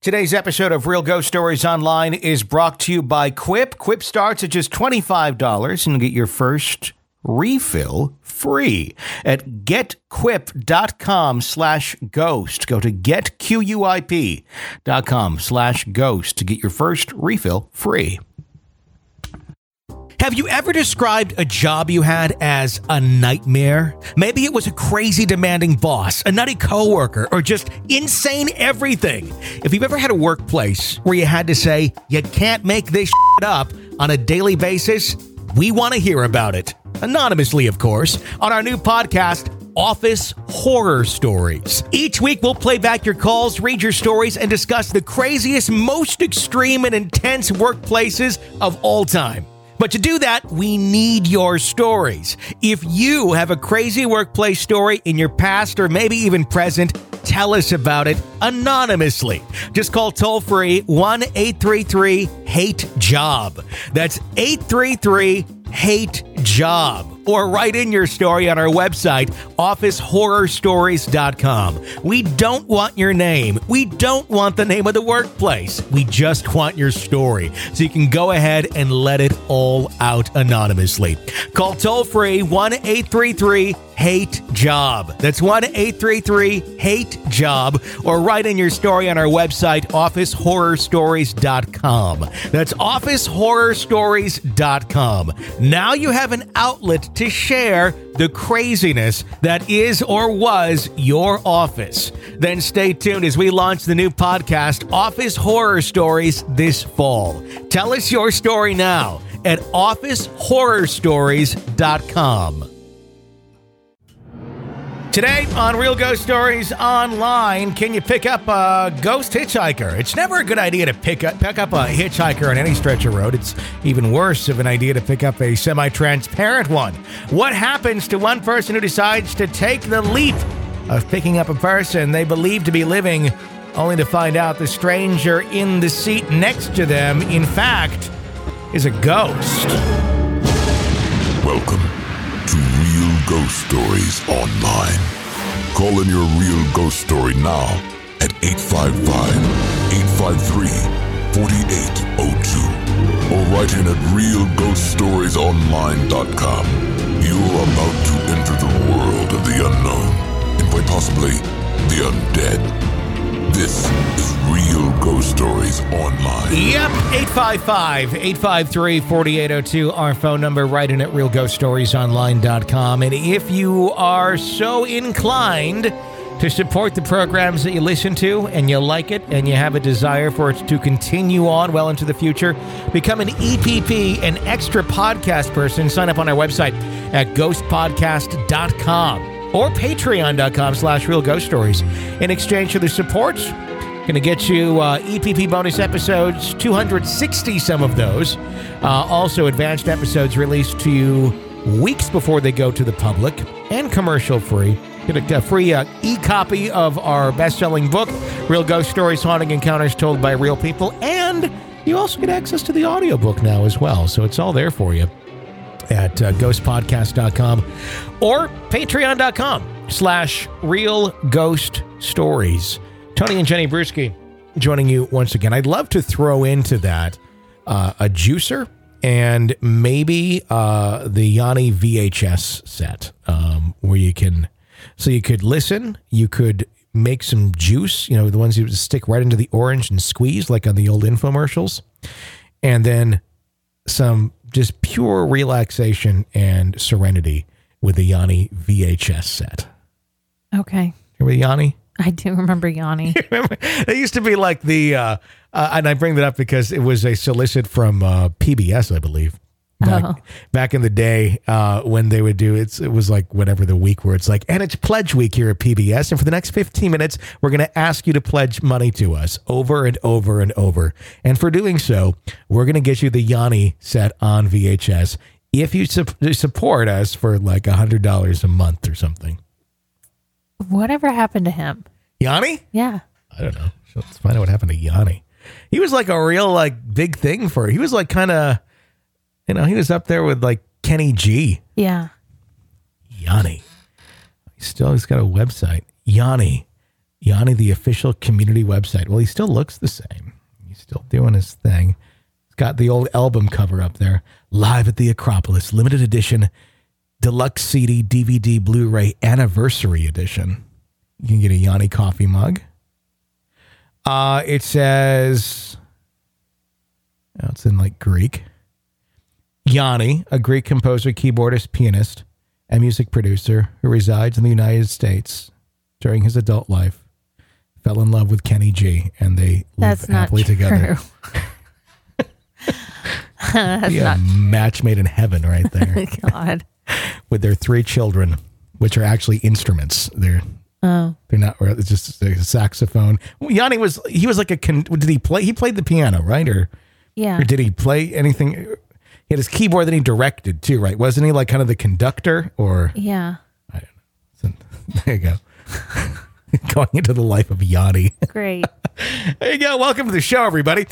Today's episode of Real Ghost Stories Online is brought to you by Quip. Quip starts at just $25 and you get your first refill free at getquip.com/ghost. Go to getquip.com/ghost to get your first refill free. Have you ever described a job you had as a nightmare? Maybe it was a crazy demanding boss, a nutty coworker, or just insane everything. If you've ever had a workplace where you had to say, you can't make this shit up on a daily basis, we want to hear about it. Anonymously, of course, on our new podcast, Office Horror Stories. Each week, we'll play back your calls, read your stories, and discuss the craziest, most extreme and intense workplaces of all time. But to do that, we need your stories. If you have a crazy workplace story in your past or maybe even present, tell us about it anonymously. Just call toll-free 1-833-HATE-JOB. That's 833-HATE-JOB. Or write in your story on our website, officehorrorstories.com. We don't want your name. We don't want the name of the workplace. We just want your story. So you can go ahead and let it all out anonymously. Call toll-free 1-833-HATE-JOB. That's 1-833-HATE-JOB. Or write in your story on our website, officehorrorstories.com. That's officehorrorstories.com. Now you have an outlet to share the craziness that is or was your office. Then stay tuned as we launch the new podcast, Office Horror Stories, this fall. Tell us your story now at officehorrorstories.com. Today on Real Ghost Stories Online, can you pick up a ghost hitchhiker? It's never a good idea to pick up a hitchhiker on any stretch of road. It's even worse of an idea to pick up a semi-transparent one. What happens to one person who decides to take the leap of picking up a person they believe to be living, only to find out the stranger in the seat next to them, in fact, is a ghost? Welcome to Real Ghost Stories Online. Call in your real ghost story now at 855-853-4802 or write in at realghoststoriesonline.com. You're about to enter the world of the unknown and quite possibly the undead. This is Real Ghost Stories Online. Yep, 855-853-4802, our phone number, right in at realghoststoriesonline.com. And if you are so inclined to support the programs that you listen to and you like it and you have a desire for it to continue on well into the future, become an EPP, an extra podcast person. Sign up on our website at ghostpodcast.com. or patreon.com/realghoststories. In exchange for the support, going to get you EPP bonus episodes, 260 some of those. Also advanced episodes released to you weeks before they go to the public and commercial free. Get a free e-copy of our best-selling book, Real Ghost Stories, Haunting Encounters Told by Real People. And you also get access to the audiobook now as well. So it's all there for you at ghostpodcast.com or patreon.com/realghoststories. Tony and Jenny Bruschi joining you once again. I'd love to throw into that a juicer and maybe the Yanni VHS set where you could listen, you could make some juice, the ones you would stick right into the orange and squeeze like on the old infomercials, and then some just pure relaxation and serenity with the Yanni VHS set. Okay. Remember Yanni? I do remember Yanni. Remember? It used to be like the, and I bring that up because it was a solicit from PBS, I believe. Back in the day when they would do it was like whatever the week where it's like, and it's pledge week here at PBS, and for the next 15 minutes we're going to ask you to pledge money to us over and over and over, and for doing so we're going to get you the Yanni set on VHS if you support us for like $100 a month or something. Whatever happened to him? Yanni? Yeah, I don't know. So let's find out what happened to Yanni. He was like a real big thing he was like kind of, he was up there with like Kenny G. Yeah. Yanni. He's got a website. Yanni. Yanni, the official community website. Well, he still looks the same. He's still doing his thing. He's got the old album cover up there. Live at the Acropolis, limited edition, deluxe CD, DVD, Blu-ray, anniversary edition. You can get a Yanni coffee mug. It says, it's in like Greek. Yanni, a Greek composer, keyboardist, pianist, and music producer who resides in the United States during his adult life, fell in love with Kenny G, and they live happily together. That's a match made in heaven right there. God. With their 3 children, which are actually instruments. They're not, it's just a saxophone. Well, Yanni was like did he play? He played the piano, right? Or did he play anything? He had his keyboard that he directed too, right? Wasn't he like kind of the conductor or? Yeah. I don't know. So, there you go. Going into the life of Yanni. Great. There you go. Welcome to the show, everybody.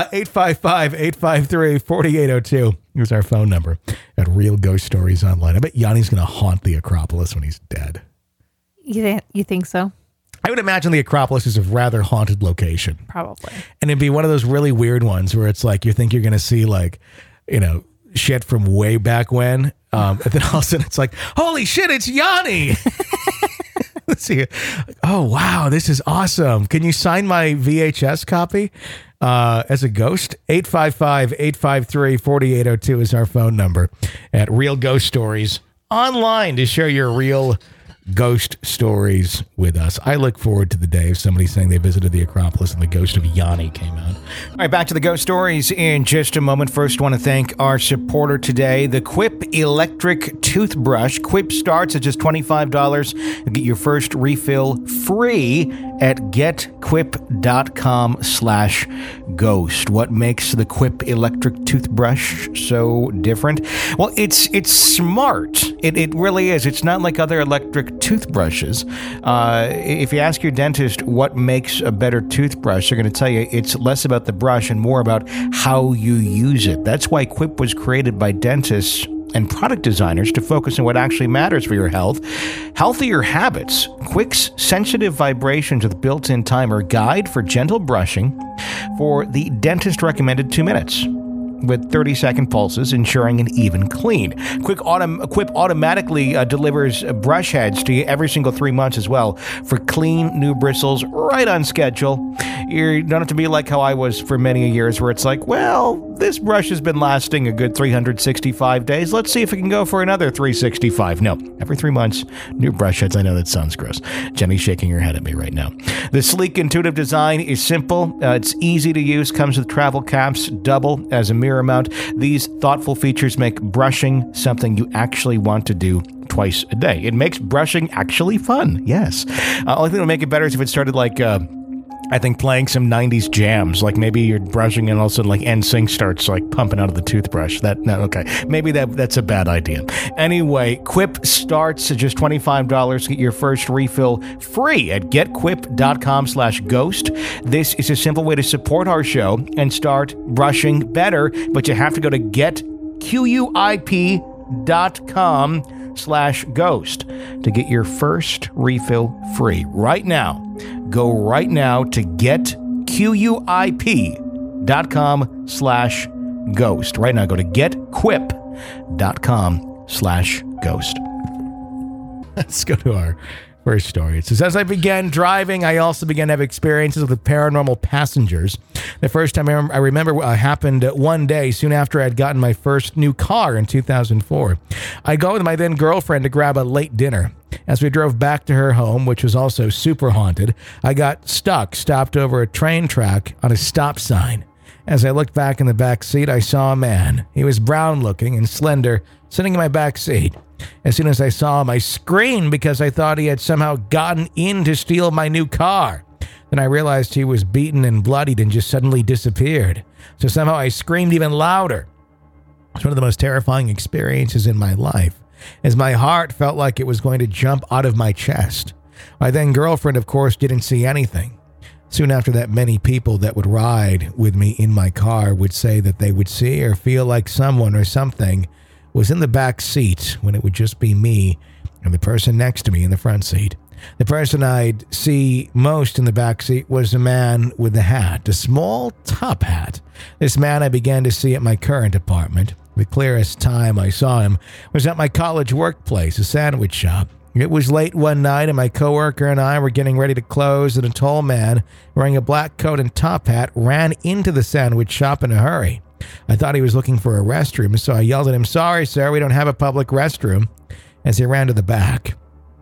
855-853-4802. Here's our phone number at Real Ghost Stories Online. I bet Yanni's going to haunt the Acropolis when he's dead. You think so? I would imagine the Acropolis is a rather haunted location. Probably. And it'd be one of those really weird ones where it's like you think you're going to see like, shit from way back when. And then all of a sudden it's like, holy shit, it's Yanni. Let's see. Oh, wow. This is awesome. Can you sign my VHS copy as a ghost? 855-853-4802 is our phone number at Real Ghost Stories Online to share your real ghost stories with us. I look forward to the day of somebody saying they visited the Acropolis and the ghost of Yanni came out. All right, back to the ghost stories in just a moment. First, want to thank our supporter today, the Quip Electric Toothbrush. Quip starts at just $25. You get your first refill free at getquip.com/ghost. What makes the Quip Electric Toothbrush so different? Well, it's smart. It really is. It's not like other electric toothbrushes. If you ask your dentist what makes a better toothbrush, they're going to tell you it's less about the brush and more about how you use it. That's why Quip was created by dentists and product designers to focus on what actually matters for your health. Healthier habits. Quip's sensitive vibrations with built-in timer guide for gentle brushing for the dentist recommended 2 minutes. With 30-second pulses, ensuring an even clean. Quip automatically delivers brush heads to you every single 3 months as well for clean new bristles right on schedule. You don't have to be like how I was for many years where it's like, well, this brush has been lasting a good 365 days. Let's see if it can go for another 365. No, every 3 months, new brush heads. I know that sounds gross. Jenny's shaking her head at me right now. The sleek, intuitive design is simple. It's easy to use, comes with travel caps, double as a mirror mount. These thoughtful features make brushing something you actually want to do twice a day. It makes brushing actually fun. Yes. Only thing that'll make it better is if it started like, I think playing some 90s jams, like maybe you're brushing and all of a sudden like NSYNC starts like pumping out of the toothbrush. Maybe that's a bad idea. Anyway, Quip starts at just $25. Get your first refill free at getquip.com/ghost. This is a simple way to support our show and start brushing better, but you have to go to getquip.com/ghost to get your first refill free right now. Go right now to getquip.com/ghost. Right now, go to getquip.com/ghost. Let's go to our first story. It says, as I began driving, I also began to have experiences with paranormal passengers. The first time I remember happened one day soon after I'd gotten my first new car in 2004. I'd go with my then girlfriend to grab a late dinner. As we drove back to her home, which was also super haunted, I got stopped over a train track on a stop sign. As I looked back in the back seat, I saw a man. He was brown-looking and slender, sitting in my back seat. As soon as I saw him, I screamed because I thought he had somehow gotten in to steal my new car. Then I realized he was beaten and bloodied and just suddenly disappeared. So somehow I screamed even louder. It was one of the most terrifying experiences in my life, as my heart felt like it was going to jump out of my chest. My then girlfriend, of course, didn't see anything. Soon after that, many people that would ride with me in my car would say that they would see or feel like someone or something was in the back seat when it would just be me and the person next to me in the front seat. The person I'd see most in the backseat was a man with the hat, a small top hat. This man I began to see at my current apartment. The clearest time I saw him was at my college workplace, a sandwich shop. It was late one night and my coworker and I were getting ready to close, and a tall man wearing a black coat and top hat ran into the sandwich shop in a hurry. I thought he was looking for a restroom, so I yelled at him, "Sorry, sir, we don't have a public restroom," as he ran to the back.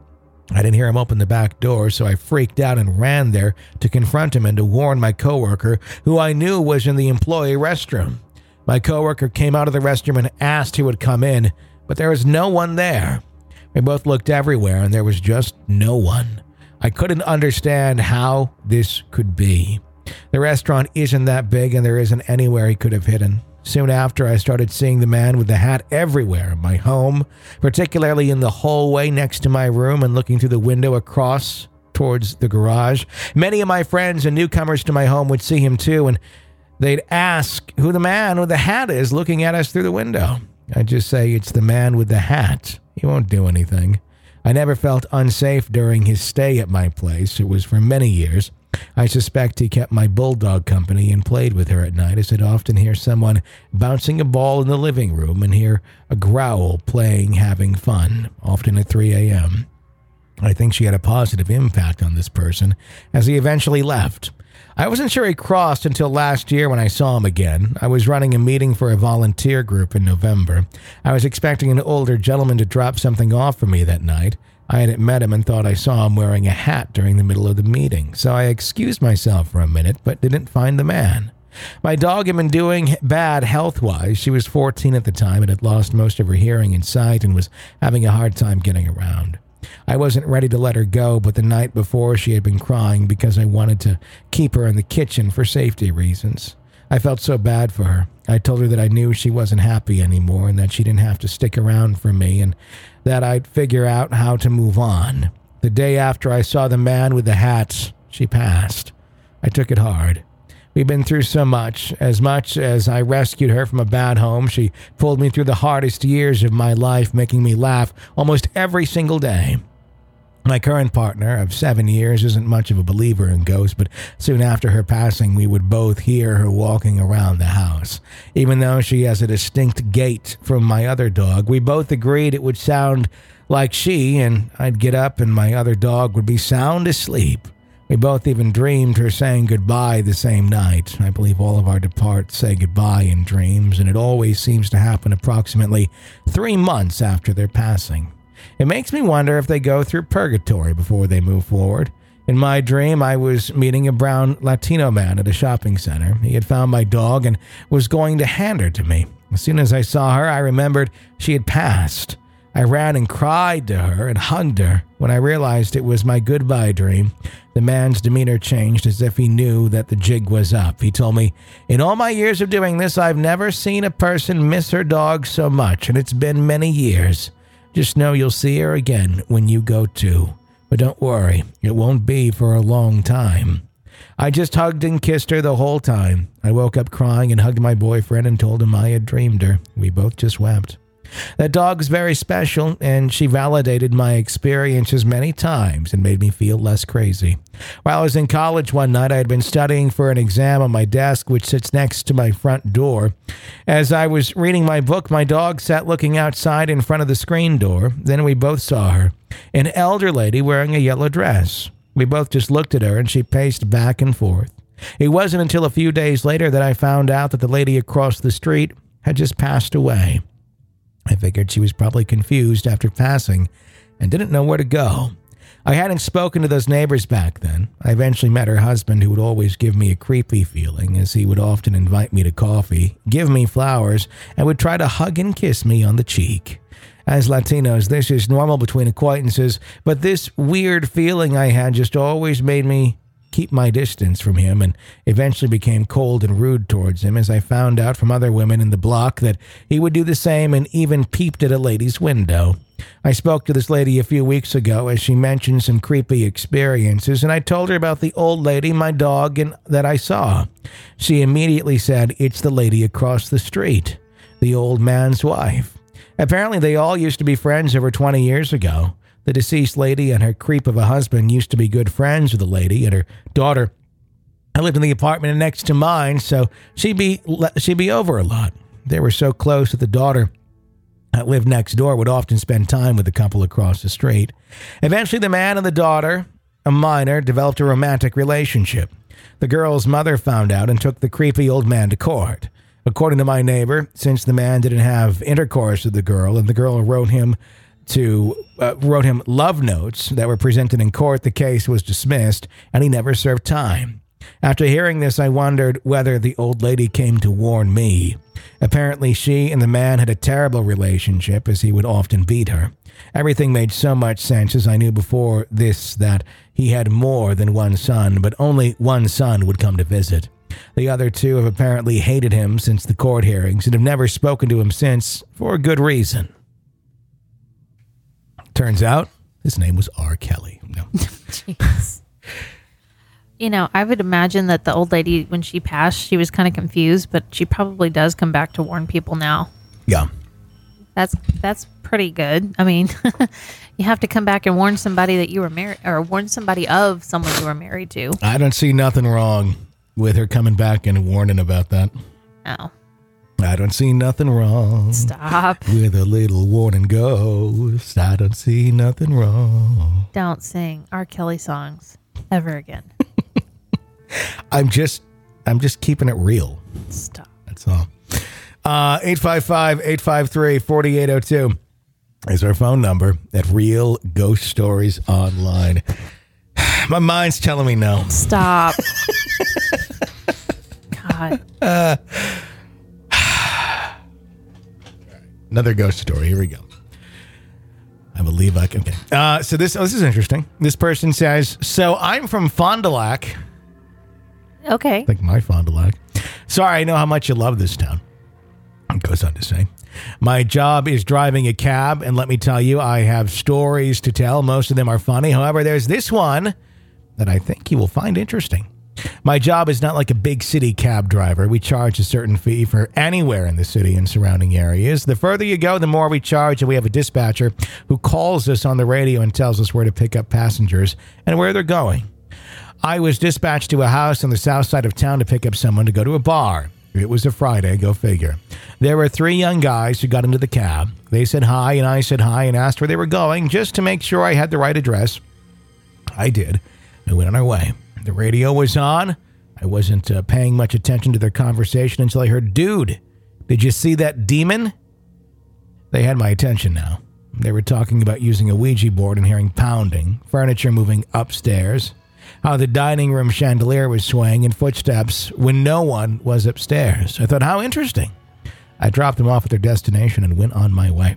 I didn't hear him open the back door, so I freaked out and ran there to confront him and to warn my coworker, who I knew was in the employee restroom. My coworker came out of the restroom and asked who would come in, but there was no one there. We both looked everywhere, and there was just no one. I couldn't understand how this could be. The restaurant isn't that big, and there isn't anywhere he could have hidden. Soon after, I started seeing the man with the hat everywhere in my home, particularly in the hallway next to my room and looking through the window across towards the garage. Many of my friends and newcomers to my home would see him too, and they'd ask who the man with the hat is looking at us through the window. I'd just say, "It's the man with the hat. He won't do anything." I never felt unsafe during his stay at my place. It was for many years. I suspect he kept my bulldog company and played with her at night, as I'd often hear someone bouncing a ball in the living room and hear a growl playing, having fun, often at 3 a.m. I think she had a positive impact on this person, as he eventually left. I wasn't sure he crossed until last year when I saw him again. I was running a meeting for a volunteer group in November. I was expecting an older gentleman to drop something off for me that night. I hadn't met him and thought I saw him wearing a hat during the middle of the meeting, so I excused myself for a minute but didn't find the man. My dog had been doing bad health-wise. She was 14 at the time and had lost most of her hearing and sight and was having a hard time getting around. I wasn't ready to let her go, but the night before she had been crying because I wanted to keep her in the kitchen for safety reasons. I felt so bad for her. I told her that I knew she wasn't happy anymore and that she didn't have to stick around for me and that I'd figure out how to move on. The day after I saw the man with the hat, she passed. I took it hard. We've been through so much. As much as I rescued her from a bad home, she pulled me through the hardest years of my life, making me laugh almost every single day. My current partner of 7 years isn't much of a believer in ghosts, but soon after her passing, we would both hear her walking around the house. Even though she has a distinct gait from my other dog, we both agreed it would sound like she, and I'd get up and my other dog would be sound asleep. We both even dreamed her saying goodbye the same night. I believe all of our departs say goodbye in dreams, and it always seems to happen approximately 3 months after their passing. It makes me wonder if they go through purgatory before they move forward. In my dream, I was meeting a brown Latino man at a shopping center. He had found my dog and was going to hand her to me. As soon as I saw her, I remembered she had passed. I ran and cried to her and hugged her. When I realized it was my goodbye dream, the man's demeanor changed as if he knew that the jig was up. He told me, "In all my years of doing this, I've never seen a person miss her dog so much, and it's been many years. Just know you'll see her again when you go too. But don't worry, it won't be for a long time." I just hugged and kissed her the whole time. I woke up crying and hugged my boyfriend and told him I had dreamed her. We both just wept. That dog's very special, and she validated my experiences many times and made me feel less crazy. While I was in college one night, I had been studying for an exam on my desk, which sits next to my front door. As I was reading my book, my dog sat looking outside in front of the screen door. Then we both saw her, an elder lady wearing a yellow dress. We both just looked at her, and she paced back and forth. It wasn't until a few days later that I found out that the lady across the street had just passed away. I figured she was probably confused after passing and didn't know where to go. I hadn't spoken to those neighbors back then. I eventually met her husband, who would always give me a creepy feeling, as he would often invite me to coffee, give me flowers, and would try to hug and kiss me on the cheek. As Latinos, this is normal between acquaintances, but this weird feeling I had just always made me keep my distance from him, and eventually became cold and rude towards him, as I found out from other women in the block that he would do the same and even peeped at a lady's window. I spoke to this lady a few weeks ago as she mentioned some creepy experiences, and I told her about the old lady, my dog, and that I saw. She immediately said, "It's the lady across the street, the old man's wife." Apparently they all used to be friends over 20 years ago. The deceased lady and her creep of a husband used to be good friends with the lady and her daughter. I lived in the apartment next to mine, so she'd be over a lot. They were so close that the daughter that lived next door would often spend time with the couple across the street. Eventually, the man and the daughter, a minor, developed a romantic relationship. The girl's mother found out and took the creepy old man to court. According to my neighbor, since the man didn't have intercourse with the girl and the girl wrote him love notes that were presented in court, the case was dismissed and he never served time. After hearing this, I wondered whether the old lady came to warn me. Apparently, she and the man had a terrible relationship, as he would often beat her. Everything made so much sense, as I knew before this that he had more than one son, but only one son would come to visit. The other two have apparently hated him since the court hearings and have never spoken to him since, for a good reason. Turns out, his name was R. Kelly. No. Jeez. You know, I would imagine that the old lady, when she passed, she was kind of confused, but she probably does come back to warn people now. Yeah. That's pretty good. I mean, you have to come back and warn somebody that you were married, or warn somebody of someone you were married to. I don't see nothing wrong with her coming back and warning about that. Oh. I don't see nothing wrong. Stop. With a little warning ghost. I don't see nothing wrong. Don't sing R. Kelly songs ever again. I'm just keeping it real. Stop. That's all. 855-853-4802 is our phone number at Real Ghost Stories Online. My mind's telling me no. Stop. God. Another ghost story. Here we go. I believe I can. Okay. So this is interesting. This person says, so I'm from Fond du Lac. Okay. Like my Fond du Lac. Sorry, I know how much you love this town. It goes on to say, my job is driving a cab, and let me tell you, I have stories to tell. Most of them are funny. However, there's this one that I think you will find interesting. My job is not like a big city cab driver. We charge a certain fee for anywhere in the city and surrounding areas. The further you go, the more we charge, and we have a dispatcher who calls us on the radio and tells us where to pick up passengers and where they're going. I was dispatched to a house on the south side of town to pick up someone to go to a bar. It was a Friday, go figure. There were 3 young guys who got into the cab. They said hi, and I said hi and asked where they were going just to make sure I had the right address. I did. We went on our way. The radio was on. I wasn't paying much attention to their conversation until I heard, dude, did you see that demon? They had my attention now. They were talking about using a Ouija board and hearing pounding, furniture moving upstairs, how the dining room chandelier was swaying, and footsteps when no one was upstairs. I thought, how interesting. I dropped them off at their destination and went on my way.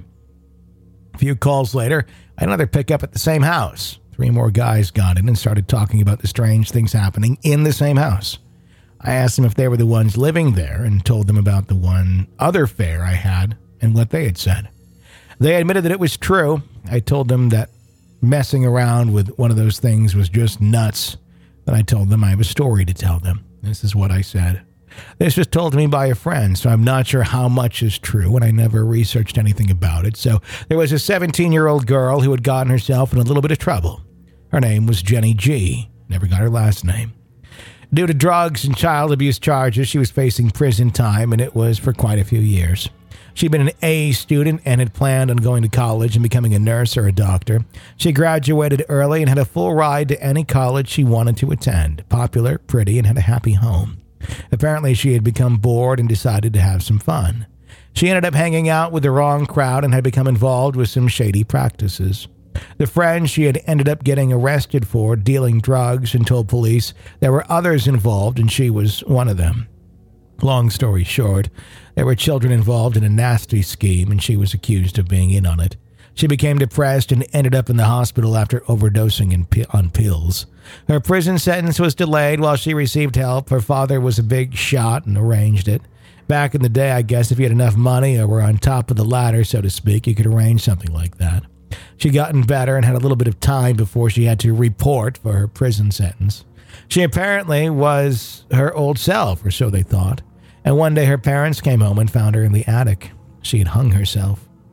A few calls later, I had another pickup at the same house. 3 more guys got in and started talking about the strange things happening in the same house. I asked them if they were the ones living there and told them about the one other fare I had and what they had said. They admitted that it was true. I told them that messing around with one of those things was just nuts. Then I told them I have a story to tell them. This is what I said. This was told to me by a friend, so I'm not sure how much is true, and I never researched anything about it. So there was a 17-year-old girl who had gotten herself in a little bit of trouble. Her name was Jenny G. Never got her last name. Due to drugs and child abuse charges, she was facing prison time, and it was for quite a few years. She'd been an A student and had planned on going to college and becoming a nurse or a doctor. She graduated early and had a full ride to any college she wanted to attend. Popular, pretty, and had a happy home. Apparently, she had become bored and decided to have some fun. She ended up hanging out with the wrong crowd and had become involved with some shady practices. The friend she had ended up getting arrested for dealing drugs and told police there were others involved and she was one of them. Long story short, there were children involved in a nasty scheme and she was accused of being in on it. She became depressed and ended up in the hospital after overdosing on pills. Her prison sentence was delayed while she received help. Her father was a big shot and arranged it. Back in the day, I guess if you had enough money or were on top of the ladder, so to speak, you could arrange something like that. She'd gotten better and had a little bit of time before she had to report for her prison sentence. She apparently was her old self, or so they thought. And one day her parents came home and found her in the attic. She had hung herself.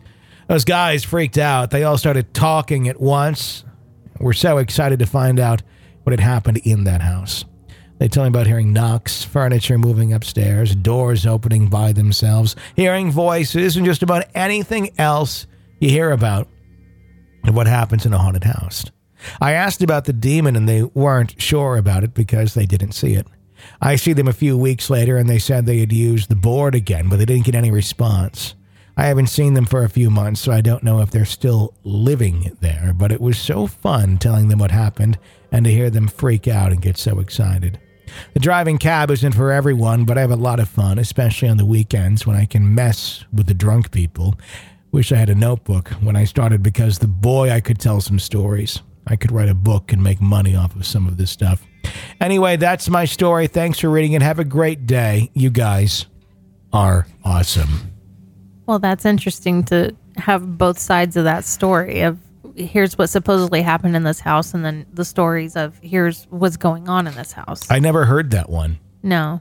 Those guys freaked out. They all started talking at once. We're so excited to find out what had happened in that house. They tell me about hearing knocks, furniture moving upstairs, doors opening by themselves, hearing voices, and just about anything else you hear about what happens in a haunted house. I asked about the demon, and they weren't sure about it because they didn't see it. I see them a few weeks later, and they said they had used the board again, but they didn't get any response. I haven't seen them for a few months, so I don't know if they're still living there, but it was so fun telling them what happened and to hear them freak out and get so excited. The driving cab isn't for everyone, but I have a lot of fun, especially on the weekends when I can mess with the drunk people. Wish I had a notebook when I started because I could tell some stories. I could write a book and make money off of some of this stuff. Anyway, that's my story. Thanks for reading it. Have a great day. You guys are awesome. Well, that's interesting to have both sides of that story of here's what supposedly happened in this house and then the stories of here's what's going on in this house. I never heard that one. No.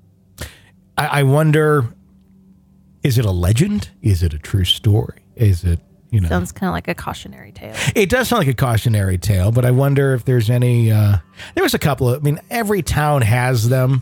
I wonder, is it a legend? Is it a true story? Is it, Sounds kind of like a cautionary tale. It does sound like a cautionary tale, but I wonder if there's any, there was a couple of, every town has them.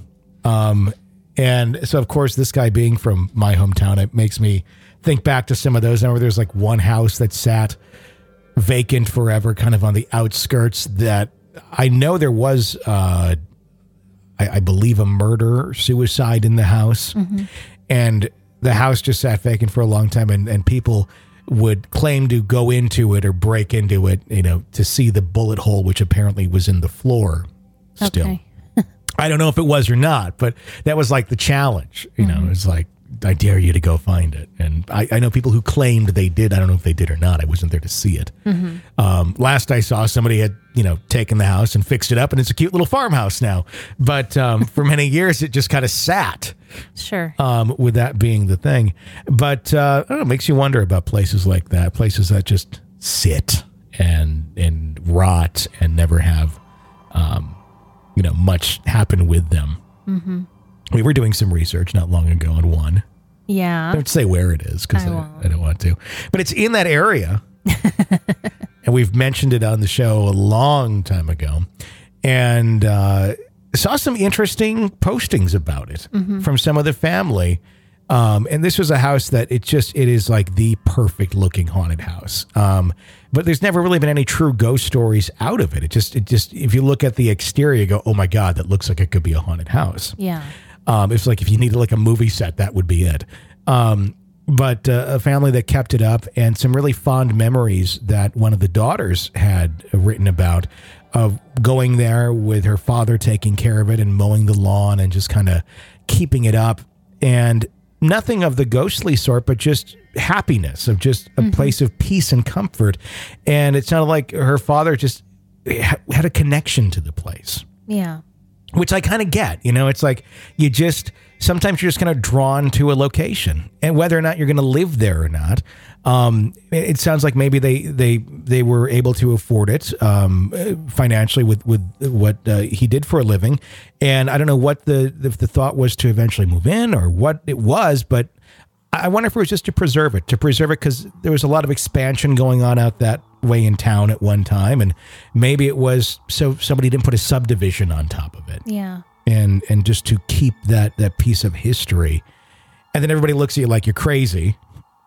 And so, of course, this guy being from my hometown, it makes me think back to some of those. I remember there's like one house that sat vacant forever, kind of on the outskirts that I know there was, I believe, a murder, suicide in the house. Mm-hmm. And the house just sat vacant for a long time. And people would claim to go into it or break into it, to see the bullet hole, which apparently was in the floor still. Okay. I don't know if it was or not, but that was like the challenge. It was like, I dare you to go find it. And I know people who claimed they did. I don't know if they did or not. I wasn't there to see it. Mm-hmm. Last I saw, somebody had, taken the house and fixed it up, and it's a cute little farmhouse now. But for many years, it just kind of sat. Sure. With that being the thing. But I don't know, it makes you wonder about places like that, places that just sit and rot and never have much happen with them. Mm-hmm. We were doing some research not long ago on one. Yeah. Don't say where it is because I don't want to. But it's in that area. And we've mentioned it on the show a long time ago. And saw some interesting postings about it from some of the family. And this was a house that it is like the perfect looking haunted house. But there's never really been any true ghost stories out of it. It just, if you look at the exterior, you go, oh my God, that looks like it could be a haunted house. Yeah. It's like if you needed like a movie set, that would be it. But a family that kept it up and some really fond memories that one of the daughters had written about of going there with her father taking care of it and mowing the lawn and just kind of keeping it up. And nothing of the ghostly sort, but just happiness of just a place of peace and comfort. And it sounded like her father just had a connection to the place. Yeah. Which I kind of get, it's like sometimes you're just kind of drawn to a location, and whether or not you're going to live there or not. It sounds like maybe they were able to afford it financially with what he did for a living. And I don't know what the thought was to eventually move in or what it was, but I wonder if it was just to preserve it because there was a lot of expansion going on out that way in town at one time. And maybe it was so somebody didn't put a subdivision on top of it. Yeah. And just to keep that piece of history. And then everybody looks at you like you're crazy,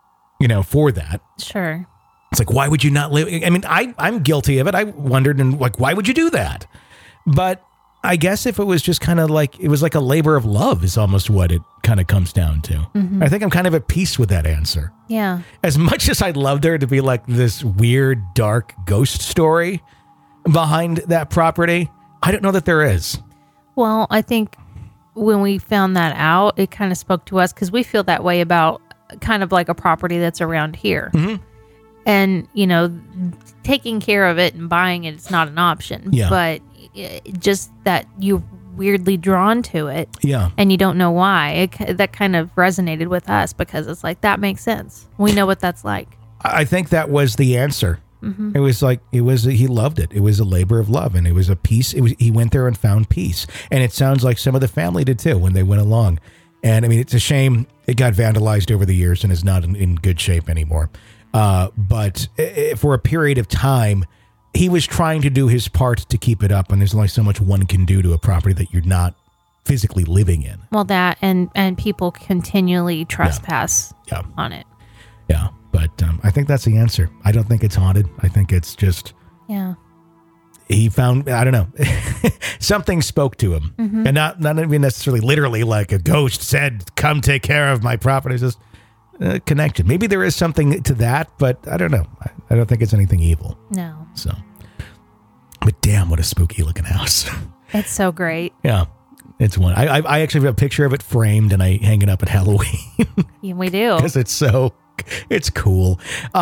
for that. Sure. It's like, why would you not live? I mean, I'm guilty of it. I wondered, and like, why would you do that? But I guess if it was just kind of like, it was like a labor of love is almost what it kind of comes down to. Mm-hmm. I think I'm kind of at peace with that answer. Yeah. As much as I'd love there to be like this weird, dark ghost story behind that property, I don't know that there is. Well, I think when we found that out, it kind of spoke to us because we feel that way about kind of like a property that's around here. Mm-hmm. And, taking care of it and buying it, it's not an option. Yeah. But just that you're weirdly drawn to it. Yeah. And you don't know why. That kind of resonated with us because it's like, that makes sense. We know what that's like. I think that was the answer. Mm-hmm. It was like, he loved it. It was a labor of love, and it was a peace. He went there and found peace. And it sounds like some of the family did too when they went along. And I mean, it's a shame it got vandalized over the years and is not in good shape anymore. But for a period of time, he was trying to do his part to keep it up. And there's only so much one can do to a property that you're not physically living in. Well, that and people continually trespass on it. Yeah. But I think that's the answer. I don't think it's haunted. I think it's just... Yeah. He found, I don't know, something spoke to him. Mm-hmm. And not even necessarily literally like a ghost said, come take care of my property. It's just connected. Maybe there is something to that, but I don't know. I don't think it's anything evil. No. So, but damn, what a spooky looking house. It's so great. Yeah. It's one. I actually have a picture of it framed and I hang it up at Halloween. Yeah, we do. Because it's cool.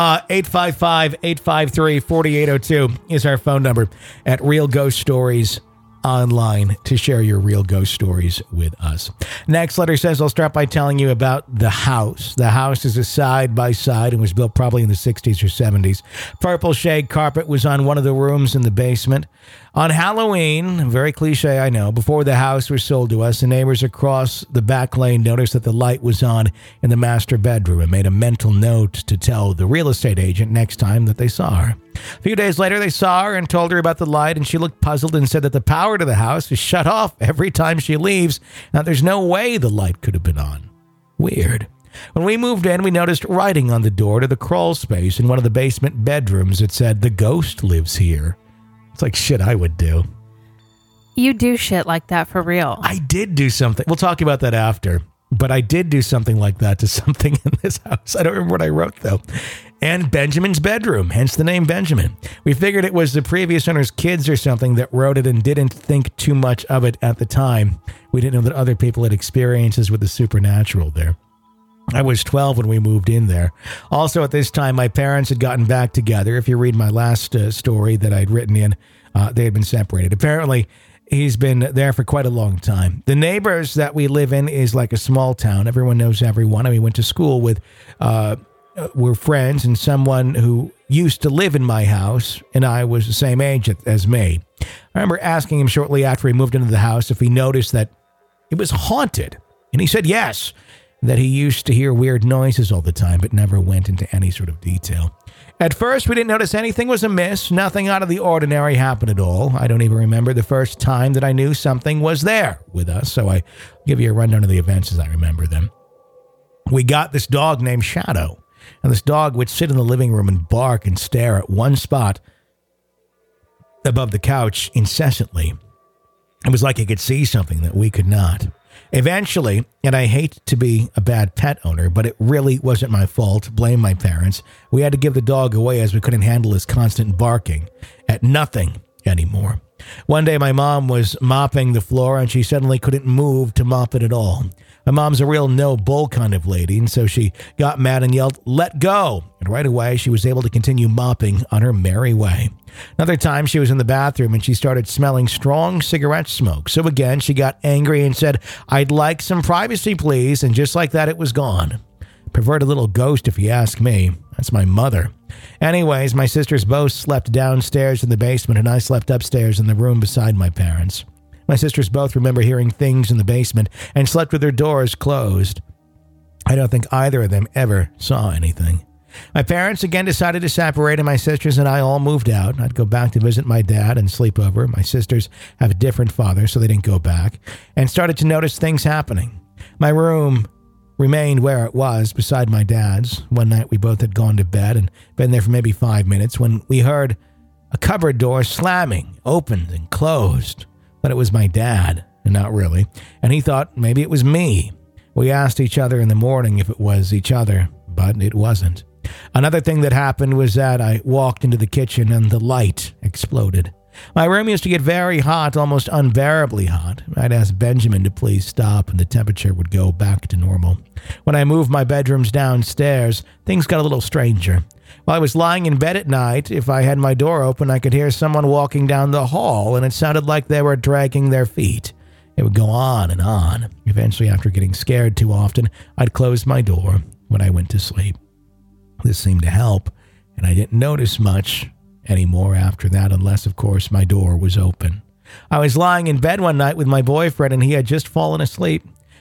855-853-4802 is our phone number at Real Ghost Stories Online to share your real ghost stories with us. Next letter says, I'll start by telling you about the house. The house is a side-by-side and was built probably in the 60s or 70s. Purple shade carpet was on one of the rooms in the basement. On Halloween, very cliche, I know, before the house was sold to us, the neighbors across the back lane noticed that the light was on in the master bedroom and made a mental note to tell the real estate agent next time that they saw her. A few days later, they saw her and told her about the light, and she looked puzzled and said that the power to the house is shut off every time she leaves. Now, there's no way the light could have been on. Weird. When we moved in, we noticed writing on the door to the crawl space in one of the basement bedrooms. It said, "The ghost lives here." It's like shit I would do. You do shit like that for real. I did do something. We'll talk about that after. But I did do something like that to something in this house. I don't remember what I wrote, though. And Benjamin's bedroom, hence the name Benjamin. We figured it was the previous owner's kids or something that wrote it and didn't think too much of it at the time. We didn't know that other people had experiences with the supernatural there. I was 12 when we moved in there. Also, at this time, my parents had gotten back together. If you read my last story that I'd written in, they had been separated. Apparently, he's been there for quite a long time. The neighbors that we live in is like a small town. Everyone knows everyone. And we went to school with, we're friends, and someone who used to live in my house, and I was the same age as me. I remember asking him shortly after he moved into the house if he noticed that it was haunted. And he said yes, that he used to hear weird noises all the time, but never went into any sort of detail. At first, we didn't notice anything was amiss. Nothing out of the ordinary happened at all. I don't even remember the first time that I knew something was there with us, so I give you a rundown of the events as I remember them. We got this dog named Shadow, and this dog would sit in the living room and bark and stare at one spot above the couch incessantly. It was like he could see something that we could not. Eventually, and I hate to be a bad pet owner, but it really wasn't my fault, blame my parents, we had to give the dog away as we couldn't handle his constant barking at nothing anymore. One day my mom was mopping the floor and she suddenly couldn't move to mop it at all. My mom's a real no-bull kind of lady, and so she got mad and yelled, "Let go!" And right away she was able to continue mopping on her merry way. Another time she was in the bathroom and she started smelling strong cigarette smoke. So again, she got angry and said, "I'd like some privacy, please." And just like that, it was gone. Perverted little ghost, if you ask me. That's my mother. Anyways, my sisters both slept downstairs in the basement and I slept upstairs in the room beside my parents. My sisters both remember hearing things in the basement and slept with their doors closed. I don't think either of them ever saw anything. My parents again decided to separate, and my sisters and I all moved out. I'd go back to visit my dad and sleep over. My sisters have a different father, so they didn't go back, and started to notice things happening. My room remained where it was, beside my dad's. One night we both had gone to bed and been there for maybe 5 minutes when we heard a cupboard door slamming, opened and closed. But it was my dad, and not really, and he thought maybe it was me. We asked each other in the morning if it was each other, but it wasn't. Another thing that happened was that I walked into the kitchen and the light exploded. My room used to get very hot, almost unbearably hot. I'd ask Benjamin to please stop and the temperature would go back to normal. When I moved my bedrooms downstairs, things got a little stranger. While I was lying in bed at night, if I had my door open, I could hear someone walking down the hall, and it sounded like they were dragging their feet. It would go on and on. Eventually, after getting scared too often, I'd close my door when I went to sleep. This seemed to help, and I didn't notice much anymore after that, unless, of course, my door was open. I was lying in bed one night with my boyfriend, and he had just fallen asleep.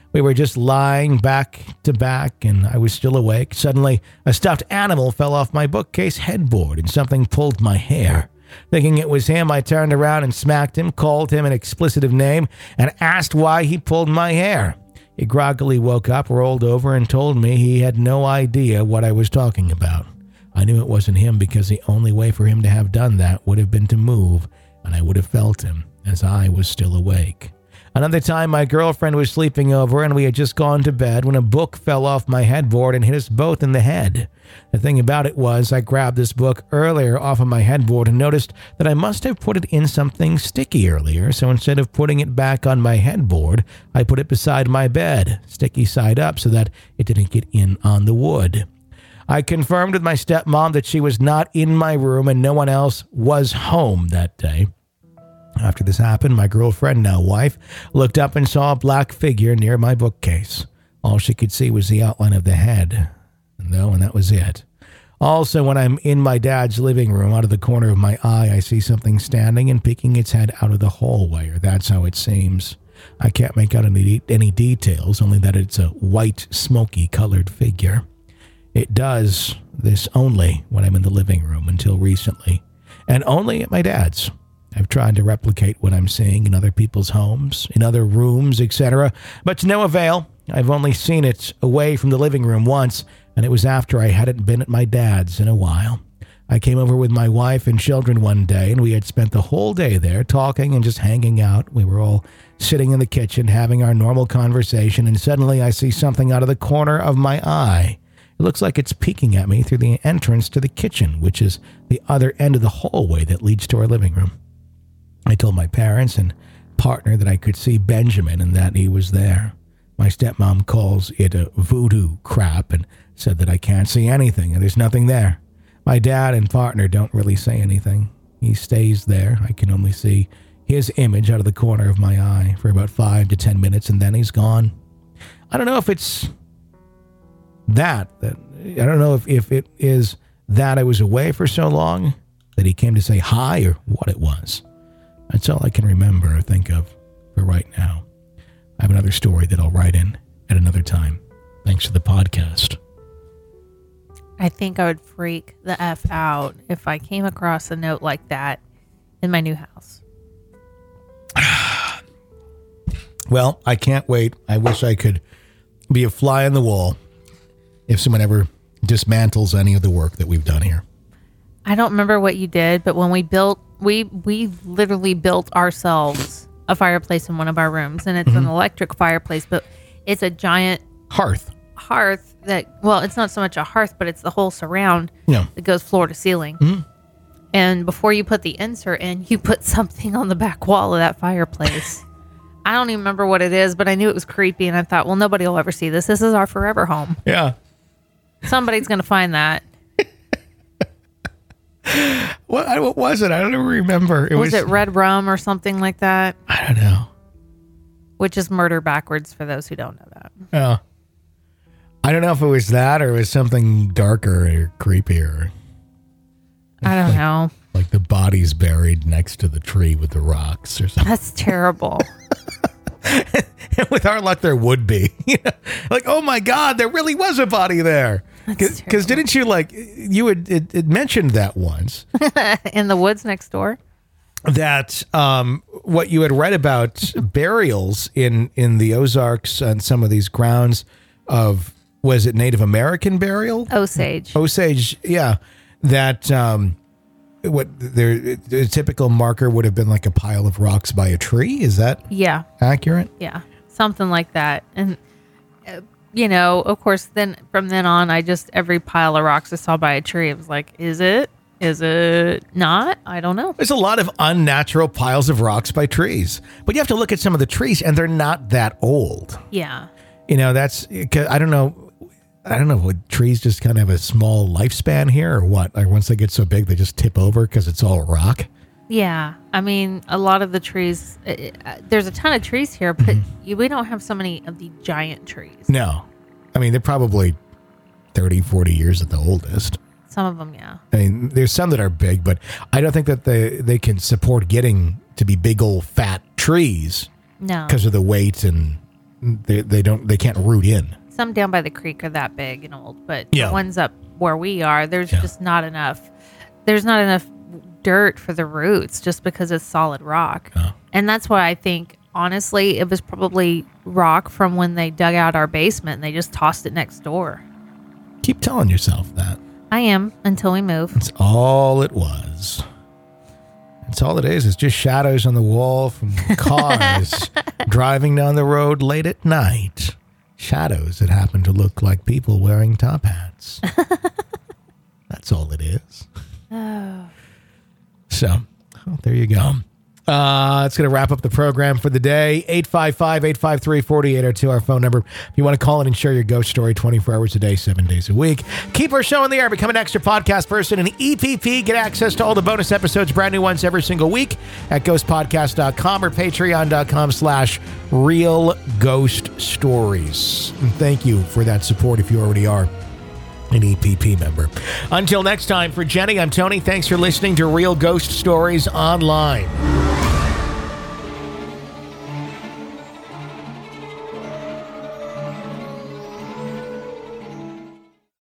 We were just lying back to back, and I was still awake. Suddenly, a stuffed animal fell off my bookcase headboard, and something pulled my hair. Thinking it was him, I turned around and smacked him, called him an explicitive name, and asked why he pulled my hair. He groggily woke up, rolled over, and told me he had no idea what I was talking about. I knew it wasn't him because the only way for him to have done that would have been to move, and I would have felt him, as I was still awake. Another time, my girlfriend was sleeping over, and we had just gone to bed when a book fell off my headboard and hit us both in the head. The thing about it was, I grabbed this book earlier off of my headboard and noticed that I must have put it in something sticky earlier, so instead of putting it back on my headboard, I put it beside my bed, sticky side up, so that it didn't get in on the wood. I confirmed with my stepmom that she was not in my room and no one else was home that day. After this happened, my girlfriend, now wife, looked up and saw a black figure near my bookcase. All she could see was the outline of the head. And that was it. Also, when I'm in my dad's living room, out of the corner of my eye, I see something standing and peeking its head out of the hallway, or that's how it seems. I can't make out any details, only that it's a white, smoky-colored figure. It does this only when I'm in the living room until recently, and only at my dad's. I've tried to replicate what I'm seeing in other people's homes, in other rooms, etc., but to no avail. I've only seen it away from the living room once, and it was after I hadn't been at my dad's in a while. I came over with my wife and children one day, and we had spent the whole day there talking and just hanging out. We were all sitting in the kitchen having our normal conversation, and suddenly I see something out of the corner of my eye. It looks like it's peeking at me through the entrance to the kitchen, which is the other end of the hallway that leads to our living room. I told my parents and partner that I could see Benjamin and that he was there. My stepmom calls it a voodoo crap and said that I can't see anything and there's nothing there. My dad and partner don't really say anything. He stays there. I can only see his image out of the corner of my eye for about 5 to 10 minutes and then he's gone. I don't know if it's that I don't know if it is that I was away for so long that he came to say hi or what it was. That's all I can remember or think of for right now. I have another story that I'll write in at another time. Thanks for the podcast. I think I would freak the F out if I came across a note like that in my new house. Well, I can't wait. I wish I could be a fly on the wall if someone ever dismantles any of the work that we've done here. I don't remember what you did, but when we built, we literally built ourselves a fireplace in one of our rooms, and it's an electric fireplace, but it's a giant Hearth that, well, it's not so much a hearth, but it's the whole surround that goes floor to ceiling. Mm-hmm. And before you put the insert in, you put something on the back wall of that fireplace. I don't even remember what it is, but I knew it was creepy, and I thought, well, nobody will ever see this. This is our forever home. Yeah. Somebody's going to find that. What was it? I don't even remember. Was it red rum or something like that? I don't know. Which is murder backwards for those who don't know that. Yeah. I don't know if it was that or it was something darker or creepier. I don't know. Like the body's buried next to the tree with the rocks or something. That's terrible. With our luck, there would be. Like, oh my God, there really was a body there. Because didn't you you had mentioned that once. In the woods next door? That what you had read about burials in the Ozarks and some of these grounds of, was it Native American burial? Osage, yeah. That the typical marker would have been like a pile of rocks by a tree. Is that accurate? Yeah, something like that. And of course, then from then on, every pile of rocks I saw by a tree, it was like, is it not? I don't know. There's a lot of unnatural piles of rocks by trees, but you have to look at some of the trees, and they're not that old. Yeah, that's because I don't know. Would trees just kind of have a small lifespan here or what? Like once they get so big, they just tip over because it's all rock? Yeah. I mean, a lot of the trees, there's a ton of trees here, but we don't have so many of the giant trees. No. I mean, they're probably 30, 40 years at the oldest. Some of them, yeah. I mean, there's some that are big, but I don't think that they can support getting to be big old fat trees. No. Because of the weight and they can't root in. Some down by the creek are that big and old, but Yeah. the ones up where we are, there's just not enough. There's not enough dirt for the roots just because it's solid rock. Oh. And that's why I think, honestly, it was probably rock from when they dug out our basement and they just tossed it next door. Keep telling yourself that. I am, until we move. That's all it was. That's all it is. It's just shadows on the wall from cars driving down the road late at night. Shadows that happen to look like people wearing top hats. That's all it is. So, there you go. It's going to wrap up the program for the day. 855-853-4802, our phone number. If you want to call in and share your ghost story 24 hours a day, 7 days a week. Keep our show in the air. Become an extra podcast person and EPP. Get access to all the bonus episodes, brand new ones every single week at ghostpodcast.com or patreon.com/Real Ghost Stories. And thank you for that support if you already are an EPP member. Until next time, for Jenny, I'm Tony. Thanks for listening to Real Ghost Stories Online.